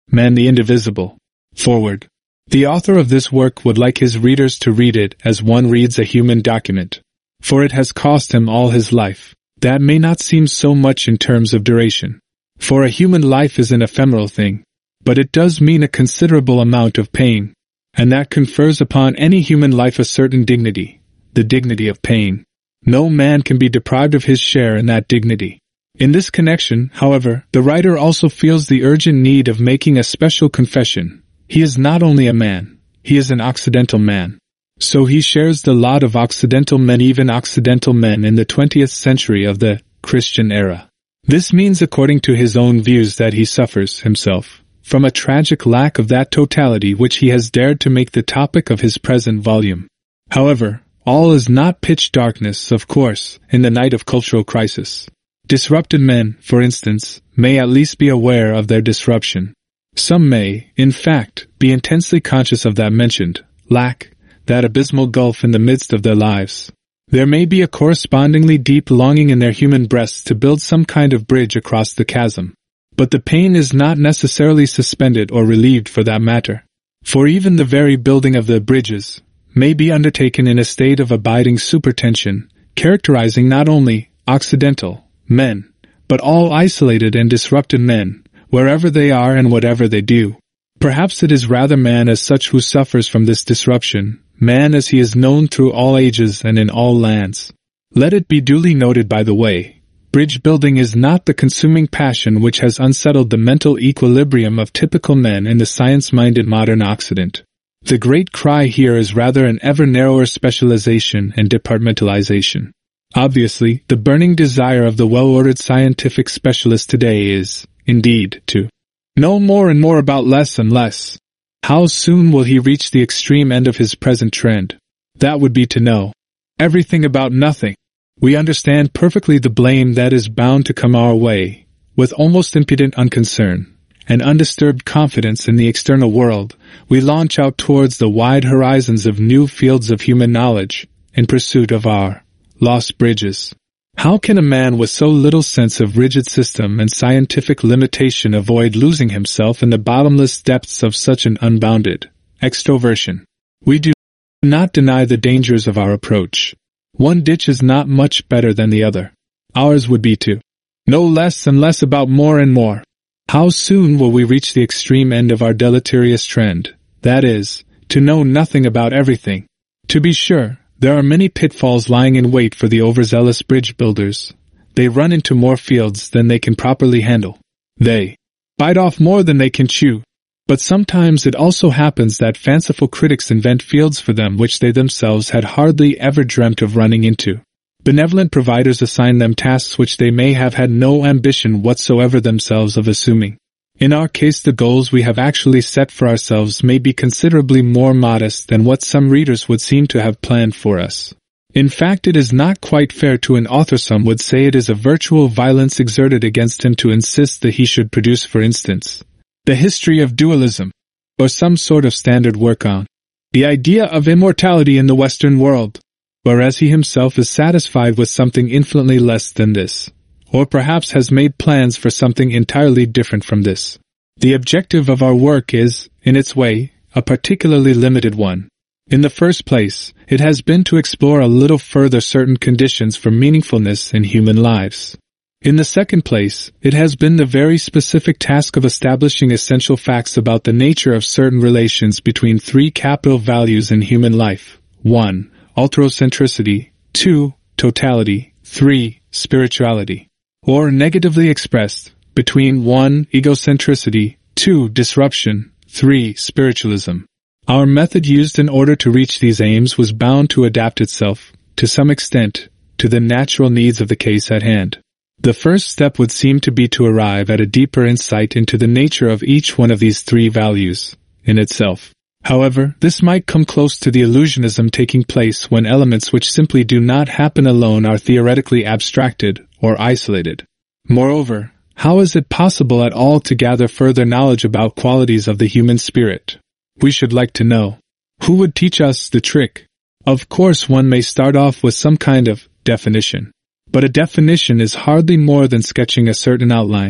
Man the Indivisible. Forward. The author of this work would like his readers to read it as one reads a human document, for it has cost him all his life. That may not seem so much in terms of duration, for a human life is an ephemeral thing, but it does mean a considerable amount of pain, and that confers upon any human life a certain dignity, the dignity of pain. No man can be deprived of his share in that dignity. In this connection, however, the writer also feels the urgent need of making a special confession. He is not only a man, he is an Occidental man. So he shares the lot of Occidental men, even Occidental men in the 20th century of the Christian era. This means, according to his own views, that he suffers, himself, from a tragic lack of that totality which he has dared to make the topic of his present volume. However, all is not pitch darkness, of course, in the night of cultural crisis. Disrupted men, for instance, may at least be aware of their disruption. Some may, in fact, be intensely conscious of that mentioned lack, that abysmal gulf in the midst of their lives. There may be a correspondingly deep longing in their human breasts to build some kind of bridge across the chasm. But the pain is not necessarily suspended or relieved for that matter. For even the very building of the bridges may be undertaken in a state of abiding supertension, characterizing not only Occidental men, but all isolated and disrupted men, wherever they are and whatever they do. Perhaps it is rather man as such who suffers from this disruption, man as he is known through all ages and in all lands. Let it be duly noted, by the way, bridge building is not the consuming passion which has unsettled the mental equilibrium of typical men in the science-minded modern Occident. The great cry here is rather an ever narrower specialization and departmentalization. Obviously, the burning desire of the well-ordered scientific specialist today is, indeed, to know more and more about less and less. How soon will he reach the extreme end of his present trend? That would be to know everything about nothing. We understand perfectly the blame that is bound to come our way. With almost impudent unconcern and undisturbed confidence in the external world, we launch out towards the wide horizons of new fields of human knowledge in pursuit of our lost bridges. How can a man with so little sense of rigid system and scientific limitation avoid losing himself in the bottomless depths of such an unbounded extroversion? We do not deny the dangers of our approach. One ditch is not much better than the other. Ours would be to know less and less about more and more. How soon will we reach the extreme end of our deleterious trend? That is, to know nothing about everything. To be sure, there are many pitfalls lying in wait for the overzealous bridge builders. They run into more fields than they can properly handle. They bite off more than they can chew. But sometimes it also happens that fanciful critics invent fields for them which they themselves had hardly ever dreamt of running into. Benevolent providers assign them tasks which they may have had no ambition whatsoever themselves of assuming. In our case, the goals we have actually set for ourselves may be considerably more modest than what some readers would seem to have planned for us. In fact, it is not quite fair to an author. Some would say it is a virtual violence exerted against him to insist that he should produce, for instance, the history of dualism, or some sort of standard work on the idea of immortality in the Western world, whereas he himself is satisfied with something infinitely less than this, or perhaps has made plans for something entirely different from this. The objective of our work is, in its way, a particularly limited one. In the first place, it has been to explore a little further certain conditions for meaningfulness in human lives. In the second place, it has been the very specific task of establishing essential facts about the nature of certain relations between three capital values in human life. 1. Alterocentricity. 2. Totality. 3. Spirituality. Or, negatively expressed, between 1. Egocentricity, 2. Disruption, 3. Spiritualism. Our method used in order to reach these aims was bound to adapt itself, to some extent, to the natural needs of the case at hand. The first step would seem to be to arrive at a deeper insight into the nature of each one of these three values, in itself. However, this might come close to the illusionism taking place when elements which simply do not happen alone are theoretically abstracted or isolated. Moreover, how is it possible at all to gather further knowledge about qualities of the human spirit? We should like to know. Who would teach us the trick? Of course, one may start off with some kind of definition. But a definition is hardly more than sketching a certain outline.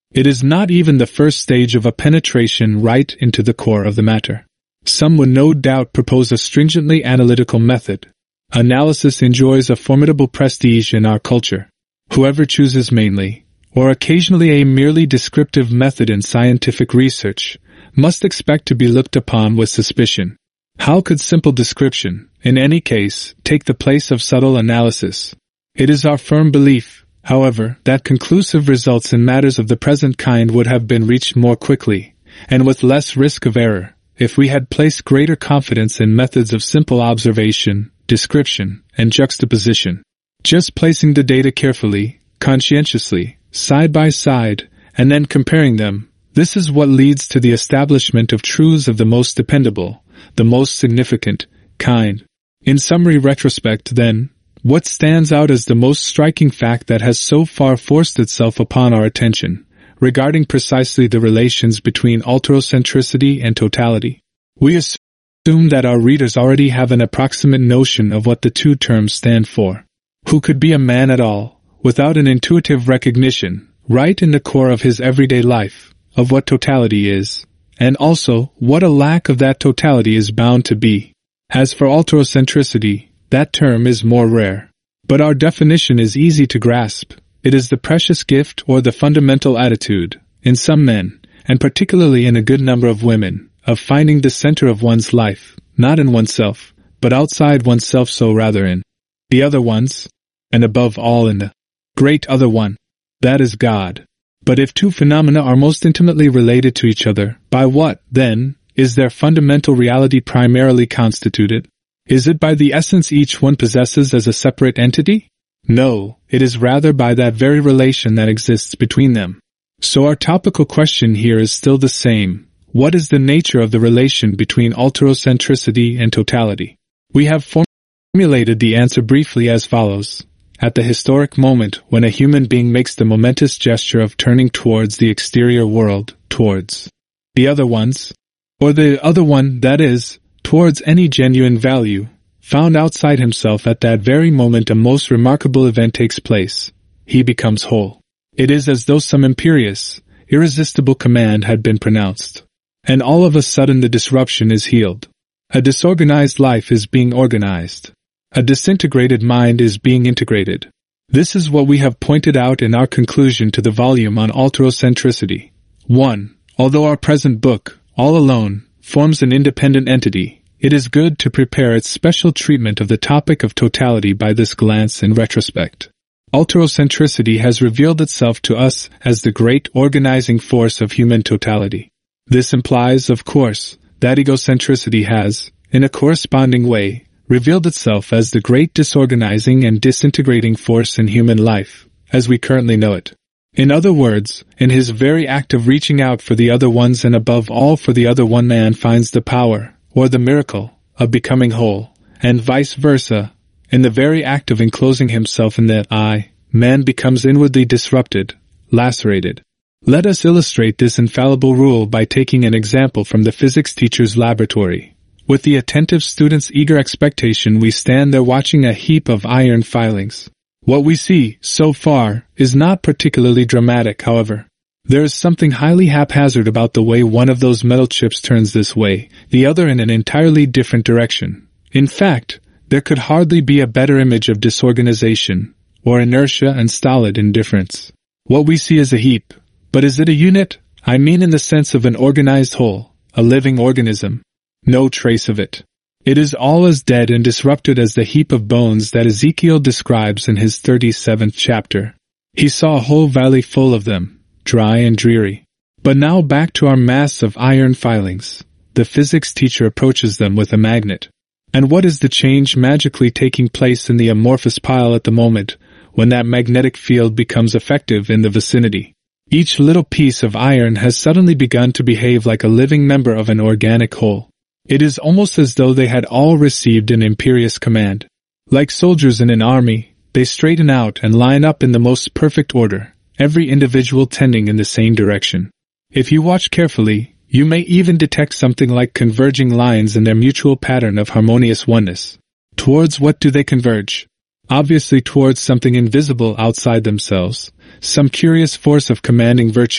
It is not even the first stage of a penetration right into the core of the matter. Some would no doubt propose a stringently analytical method. Analysis enjoys a formidable prestige in our culture. Whoever chooses mainly, or occasionally a merely descriptive method in scientific research, must expect to be looked upon with suspicion. How could simple description, in any case, take the place of subtle analysis? It is our firm belief, however, that conclusive results in matters of the present kind would have been reached more quickly, and with less risk of error, if we had placed greater confidence in methods of simple observation, description, and juxtaposition. Just placing the data carefully, conscientiously, side by side, and then comparing them, this is what leads to the establishment of truths of the most dependable, the most significant, kind. In summary retrospect, then, what stands out as the most striking fact that has so far forced itself upon our attention, regarding precisely the relations between alterocentricity and totality? We assume that our readers already have an approximate notion of what the two terms stand for. Who could be a man at all, without an intuitive recognition, right in the core of his everyday life, of what totality is, and also what a lack of that totality is bound to be? As for alterocentricity, that term is more rare. But our definition is easy to grasp. It is the precious gift or the fundamental attitude, in some men, and particularly in a good number of women, of finding the center of one's life, not in oneself, but outside oneself, so rather in the other ones, and above all in the great other one, that is God. But if two phenomena are most intimately related to each other, by what, then, is their fundamental reality primarily constituted? Is it by the essence each one possesses as a separate entity? No, it is rather by that very relation that exists between them. So our topical question here is still the same. What is the nature of the relation between alterocentricity and totality? We have formulated the answer briefly as follows. At the historic moment when a human being makes the momentous gesture of turning towards the exterior world, towards the other ones, or the other one, that is, towards any genuine value, found outside himself, at that very moment a most remarkable event takes place. He becomes whole. It is as though some imperious, irresistible command had been pronounced, and all of a sudden the disruption is healed. A disorganized life is being organized. A disintegrated mind is being integrated. This is what we have pointed out in our conclusion to the volume on alterocentricity. 1. Although our present book, all alone, forms an independent entity, it is good to prepare its special treatment of the topic of totality by this glance in retrospect. Alterocentricity has revealed itself to us as the great organizing force of human totality. This implies, of course, that egocentricity has, in a corresponding way, revealed itself as the great disorganizing and disintegrating force in human life, as we currently know it. In other words, in his very act of reaching out for the other ones and above all for the other one, man finds the power, or the miracle, of becoming whole, and vice versa. In the very act of enclosing himself in that I, man becomes inwardly disrupted, lacerated. Let us illustrate this infallible rule by taking an example from the physics teacher's laboratory. With the attentive student's eager expectation, we stand there watching a heap of iron filings. What we see, so far, is not particularly dramatic, however. There is something highly haphazard about the way one of those metal chips turns this way, the other in an entirely different direction. In fact, there could hardly be a better image of disorganization, or inertia and stolid indifference. What we see is a heap. But is it a unit? I mean in the sense of an organized whole, a living organism. No trace of it. It is all as dead and disrupted as the heap of bones that Ezekiel describes in his 37th chapter. He saw a whole valley full of them, dry and dreary. But now back to our mass of iron filings. The physics teacher approaches them with a magnet. And what is the change magically taking place in the amorphous pile at the moment when that magnetic field becomes effective in the vicinity? Each little piece of iron has suddenly begun to behave like a living member of an organic whole. It is almost as though they had all received an imperious command. Like soldiers in an army, they straighten out and line up in the most perfect order, every individual tending in the same direction. If you watch carefully, you may even detect something like converging lines in their mutual pattern of harmonious oneness. Towards what do they converge? Obviously towards something invisible outside themselves, some curious force of commanding virtue,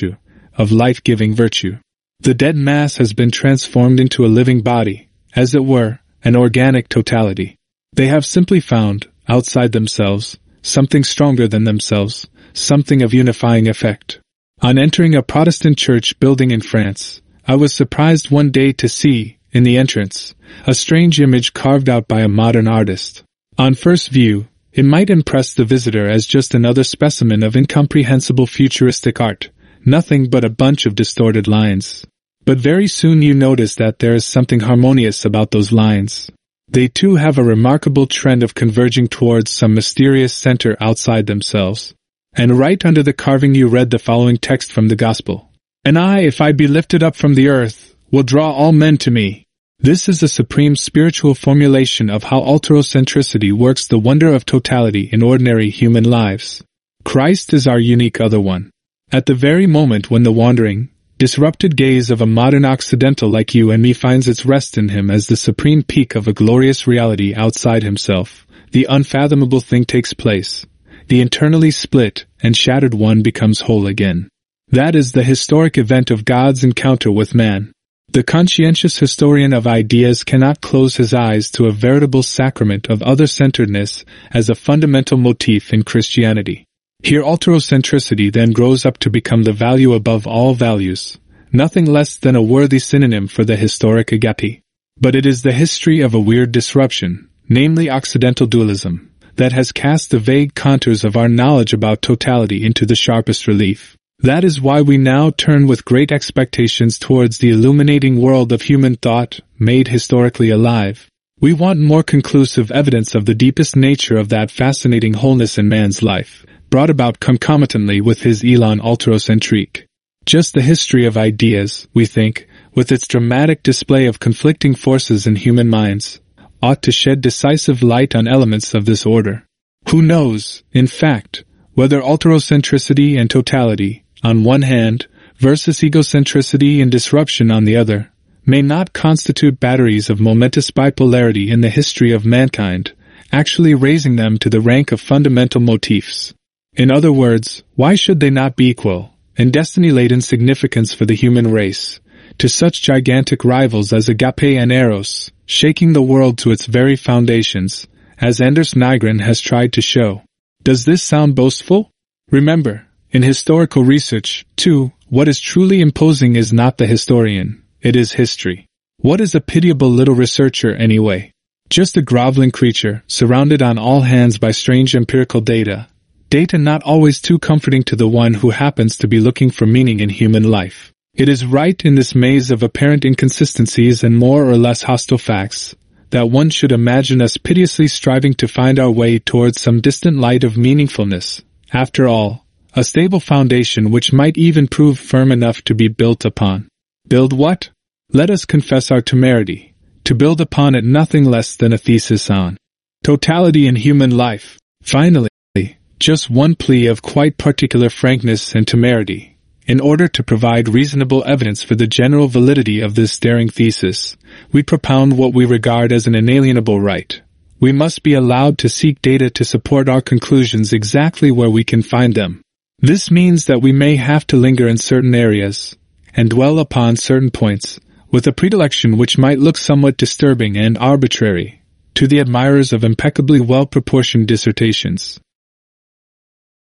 of life-giving virtue. The dead mass has been transformed into a living body, as it were, an organic totality. They have simply found, outside themselves, something stronger than themselves, something of unifying effect. On entering a Protestant church building in France, I was surprised one day to see, in the entrance, a strange image carved out by a modern artist. On first view, it might impress the visitor as just another specimen of incomprehensible futuristic art, nothing but a bunch of distorted lines. But very soon you notice that there is something harmonious about those lines. They too have a remarkable trend of converging towards some mysterious center outside themselves. And right under the carving you read the following text from the Gospel. "And I, if I be lifted up from the earth, will draw all men to me." This is a supreme spiritual formulation of how alterocentricity works the wonder of totality in ordinary human lives. Christ is our unique other one. At the very moment when the wandering, disrupted gaze of a modern Occidental like you and me finds its rest in him as the supreme peak of a glorious reality outside himself, the unfathomable thing takes place. The internally split and shattered one becomes whole again. That is the historic event of God's encounter with man. The conscientious historian of ideas cannot close his eyes to a veritable sacrament of other-centeredness as a fundamental motif in Christianity. Here alterocentricity then grows up to become the value above all values, nothing less than a worthy synonym for the historic agape. But it is the history of a weird disruption, namely Occidental dualism, that has cast the vague contours of our knowledge about totality into the sharpest relief. That is why we now turn with great expectations towards the illuminating world of human thought, made historically alive. We want more conclusive evidence of the deepest nature of that fascinating wholeness in man's life, brought about concomitantly with his élan alterocentrique. Just the history of ideas, we think, with its dramatic display of conflicting forces in human minds, ought to shed decisive light on elements of this order. Who knows, in fact, whether alterocentricity and totality, on one hand, versus egocentricity and disruption on the other, may not constitute batteries of momentous bipolarity in the history of mankind, actually raising them to the rank of fundamental motifs. In other words, why should they not be equal, in destiny-laden significance for the human race, to such gigantic rivals as agape and eros, shaking the world to its very foundations, as Anders Nygren has tried to show? Does this sound boastful? Remember, in historical research, too, what is truly imposing is not the historian, it is history. What is a pitiable little researcher anyway? Just a groveling creature, surrounded on all hands by strange empirical data not always too comforting to the one who happens to be looking for meaning in human life. It is right in this maze of apparent inconsistencies and more or less hostile facts that one should imagine us piteously striving to find our way towards some distant light of meaningfulness. After all, a stable foundation which might even prove firm enough to be built upon. Build what? Let us confess our temerity. To build upon it nothing less than a thesis on totality in human life. Finally, just one plea of quite particular frankness and temerity. In order to provide reasonable evidence for the general validity of this daring thesis, we propound what we regard as an inalienable right. We must be allowed to seek data to support our conclusions exactly where we can find them. This means that we may have to linger in certain areas, and dwell upon certain points, with a predilection which might look somewhat disturbing and arbitrary to the admirers of impeccably well-proportioned dissertations.